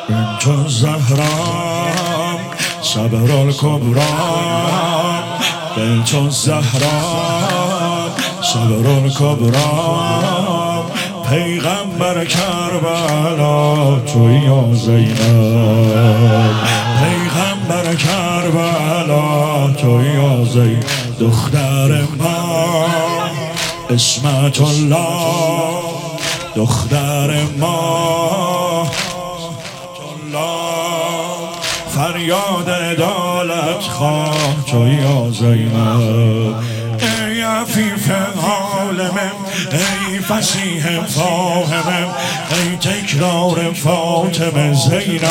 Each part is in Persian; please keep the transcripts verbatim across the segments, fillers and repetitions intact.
بنت الزهرا صبر الكبرى بنت الزهرا صبر الكبرى پیغمبر کربلا توی یا زینب پیغمبر کربلا توی یا زینب دختر ما اسمت الله دختر ما فریاد عدالت خواه توی یا زینب ای عفیف عالمم ای فصیح فاهمم ای تکرار فاطمه زینب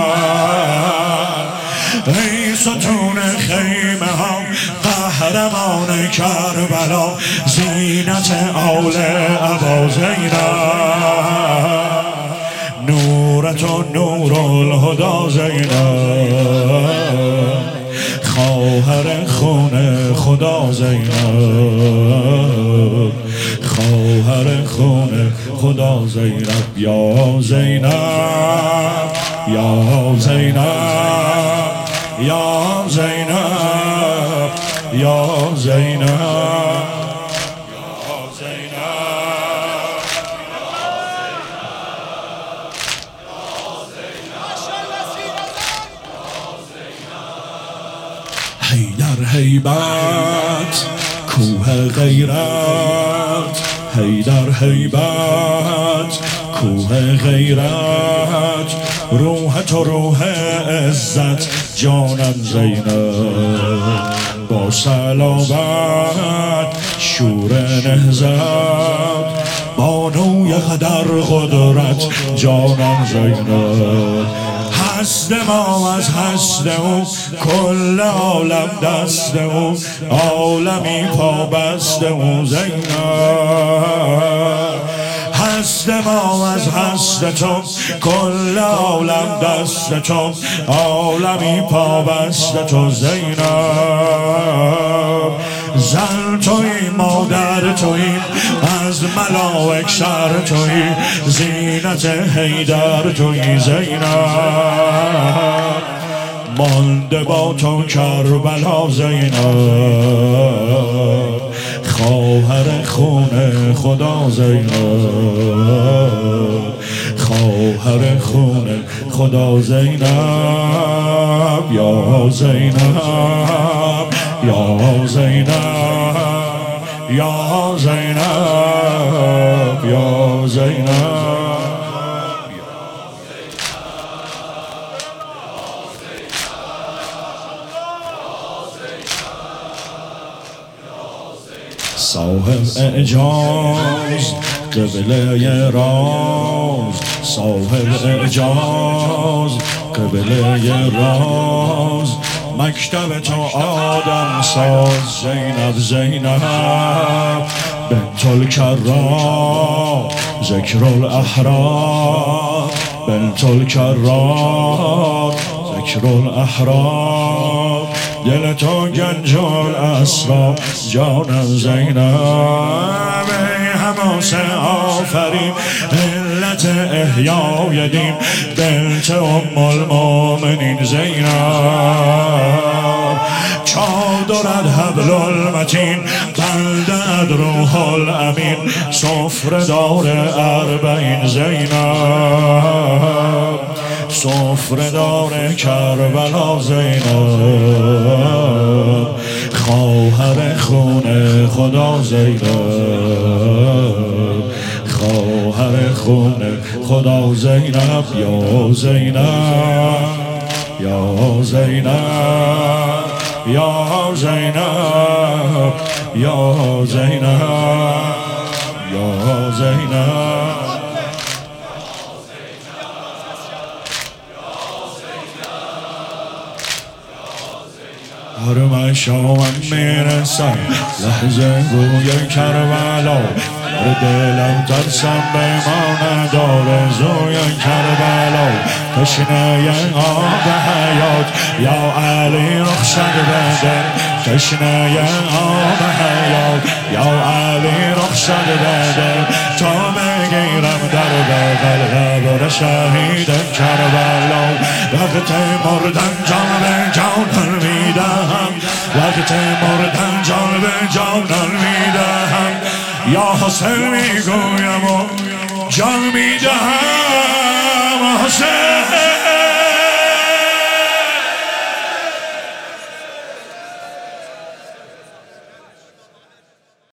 ای ستون خیمه ها قهرمان کربلا زینت آل ابا زینب نورت و نور الهدا زینب خواهر خون خدا زینب خواهر خون خدا زینب یا زینب یا زینب یا زینب یا زینب حیدر هیبت کوه غیرت حیدر هیبت کوه غیرت روح تو روح عزت جانم زینب با صلابت شور نهضت بانوی قدر قدرت جانم زینب هست ما از هست او کل عالم دست او عالمی پا بست او زینب هست ما از هست تو کل عالم دست تو عالمی پا بست تو زینب زن توی مادر توی از ملائک سر توی زینت حیدر توی زینب مانده با تو کربلا زینب خواهر خون خدا زینب خواهر خون خدا زینب یا زینب یا زینب یا زینب یا زینب صاحب اعجاز قبله راز صاحب اعجاز قبله راز مکتب تو آدم ساز زینب زینب بنت الکرا ذکر الاحرار بنت الکرا ذکر الاحرار دل تو گنج الاسرار جانم زینب ای حماس آفرین علت احیای دین بنت ام المؤمنین زینب چادرت حبل المتین بلدت روح الامین سفره دار اربعین زینب سفره دار کربلا زینب خواهر خون خدا زینب خواهر خون خدا زینب یا زینب یا زینب یا زینب یا زینب یا زینب هر مشامم میرسم لحظه گوی کربلا دلم ترسم به ما نداره زوی کربلا تشنه آب حیات یا علی رخصت بده تشنه آب حیات یا علی رخصت بده تا بگیرم در بغل قبر شهید کربلا وقت مردن جان به جانان میدهم وقت مردن جان به جانان میدهم یا حسین میگویم و جان میدهم حسین